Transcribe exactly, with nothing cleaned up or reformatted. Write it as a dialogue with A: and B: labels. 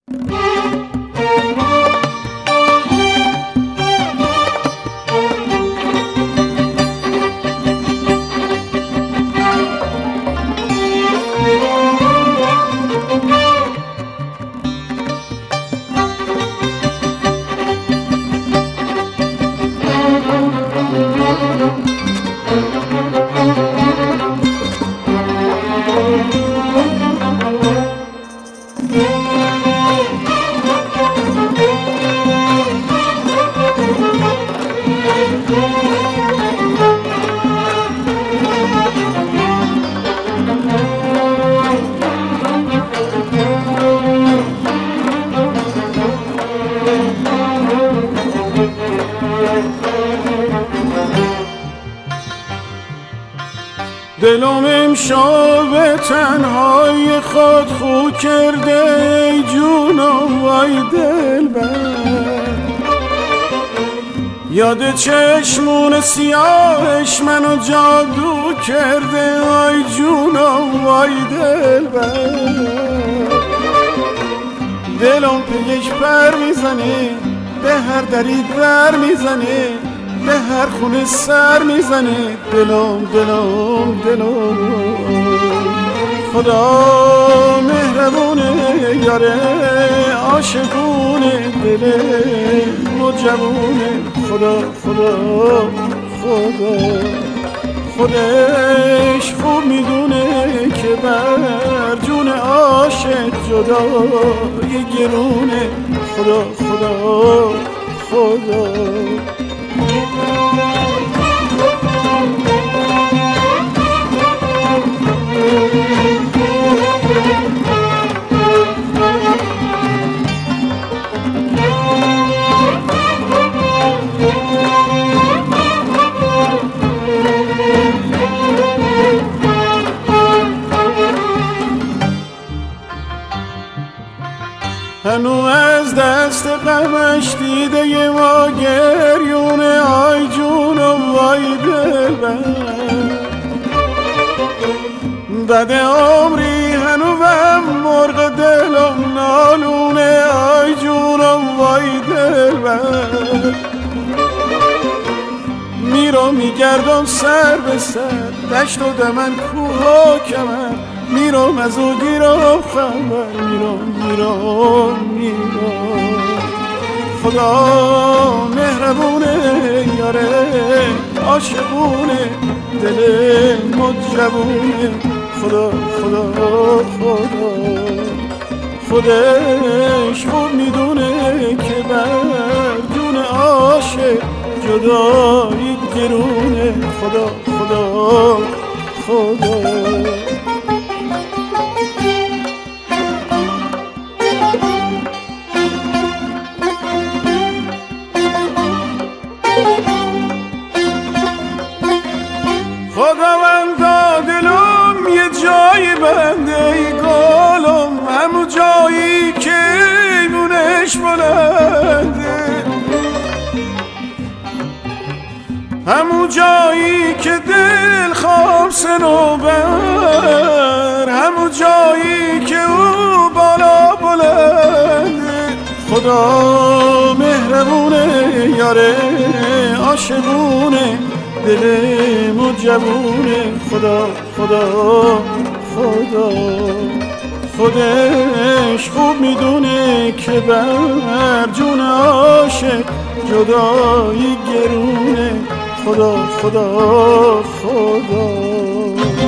A: دلم امشب تنهای خود خو کرده ای جونم وای دلبر، یاد چشمون سیاهش منو جادو کرده ای جونم وای دلبر. دلم پیش پر میزنه، به هر دری بر میزنه، به هر خونه سر میزنه. دلم دلم دلم خدا مهربونه، یاره عاشقونه، دل مجبونه. خدا خدا خدا خودش خوب میدونه که بر جون عاشق جدای گرونه. خدا خدا خدا هنو از دست غمش دیده ی ما گریونه، آی جونم وای دلبر. بعد عمری هنو وم مرغ دلم نالونه، آی جونم وای دلبر. میرم میگردم سر به سر، دشت و دمن کوه و کمر، میرم از او گیرم خبر، میرم میرم میرم. خدا مهربونه، یاره عاشقونه، دل مجبونه. خدا خدا خدا خودش خوب میدونه که بر جون عاشق جدایی گرونه. خدا خدا خدا خداوندا دلم یه جایی بنده ای گلم، همون جایی که ایمونش بلنده، همون جایی که دل خواب سنوبر، همون جایی که او بالا بلنده. خدا مهربونه، یاره عاشقونه، دل مجبونه. خدا خدا خدا خودش خوب میدونه که بر جون عاشق جدایی گرونه. خدا خدا خدا